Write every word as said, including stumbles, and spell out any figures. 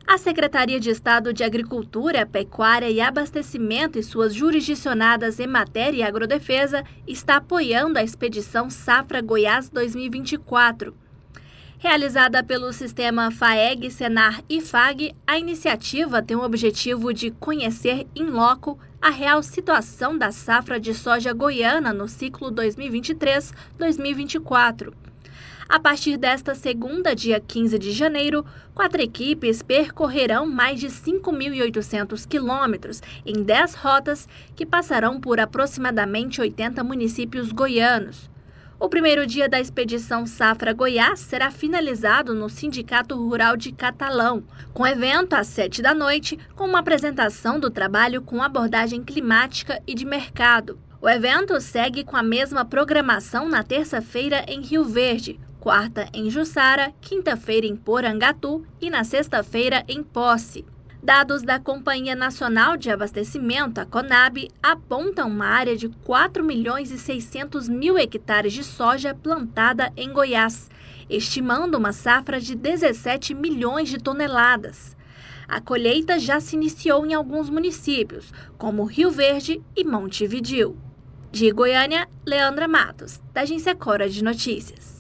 A Secretaria de Estado de Agricultura, Pecuária e Abastecimento e suas jurisdicionadas Emater e Agrodefesa está apoiando a expedição Safra Goiás dois mil e vinte e quatro. Realizada pelo sistema FAEG, Senar e FAG, a iniciativa tem o objetivo de conhecer in loco a real situação da safra de soja goiana no ciclo dois mil e vinte e três a dois mil e vinte e quatro. A partir desta segunda, dia quinze de janeiro, quatro equipes percorrerão mais de cinco mil e oitocentos quilômetros em dez rotas que passarão por aproximadamente oitenta municípios goianos. O primeiro dia da expedição Safra Goiás será finalizado no Sindicato Rural de Catalão, com evento às sete da noite, com uma apresentação do trabalho com abordagem climática e de mercado. O evento segue com a mesma programação na terça-feira em Rio Verde, quarta em Jussara, quinta-feira em Porangatu e na sexta-feira em Posse. Dados da Companhia Nacional de Abastecimento, a Conab, apontam uma área de quatro milhões e seiscentos mil hectares de soja plantada em Goiás, estimando uma safra de dezessete milhões de toneladas. A colheita já se iniciou em alguns municípios, como Rio Verde e Montevidéu. De Goiânia, Leandra Matos, da Agência Cora de Notícias.